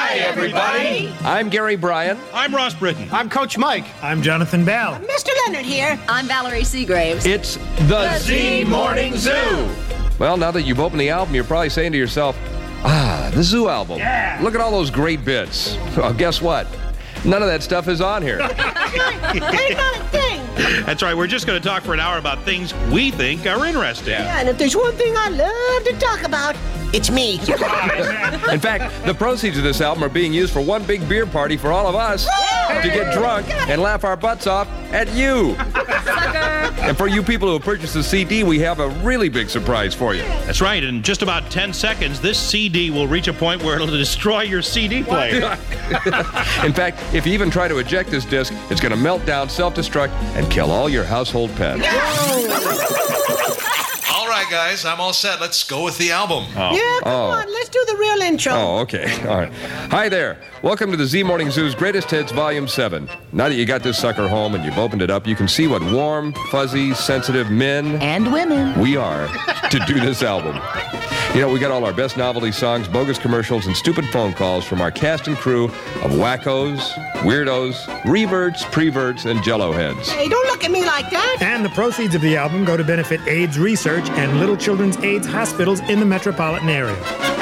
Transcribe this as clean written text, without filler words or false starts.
Hi, everybody. I'm Gary Bryan. I'm Ross Britton. I'm Coach Mike. I'm Jonathan Bell. Mr. Leonard here. I'm Valerie Seagraves. It's the Z Morning Zoo. Well, now that you've opened the album, you're probably saying to yourself, the Zoo album. Yeah. Look at all those great bits. Well, guess what? None of that stuff is on here. Ain't not a thing. That's right. We're just going to talk for an hour about things we think are interesting. Yeah, and if there's one thing I love to talk about, it's me. In fact, the proceeds of this album are being used for one big beer party for all of us to get drunk and laugh our butts off at you. And for you people who purchased the CD, we have a really big surprise for you. That's right. In just about 10 seconds, this CD will reach a point where it'll destroy your CD player. In fact, if you even try to eject this disc, it's going to melt down, self-destruct, and kill all your household pets. All right, guys, I'm all set. Let's go with the album. Yeah, come on, let's do the real intro. Oh, okay. All right. Hi there. Welcome to the Z Morning Zoo's Greatest Hits Volume 7. Now that you got this sucker home and you've opened it up, you can see what warm, fuzzy, sensitive men And women. we are to do this album. You know, we got all our best novelty songs, bogus commercials, and stupid phone calls from our cast and crew of wackos, weirdos, reverts, preverts, and jello heads. Hey, don't look at me like that. And the proceeds of the album go to benefit AIDS research and little children's AIDS hospitals in the metropolitan area.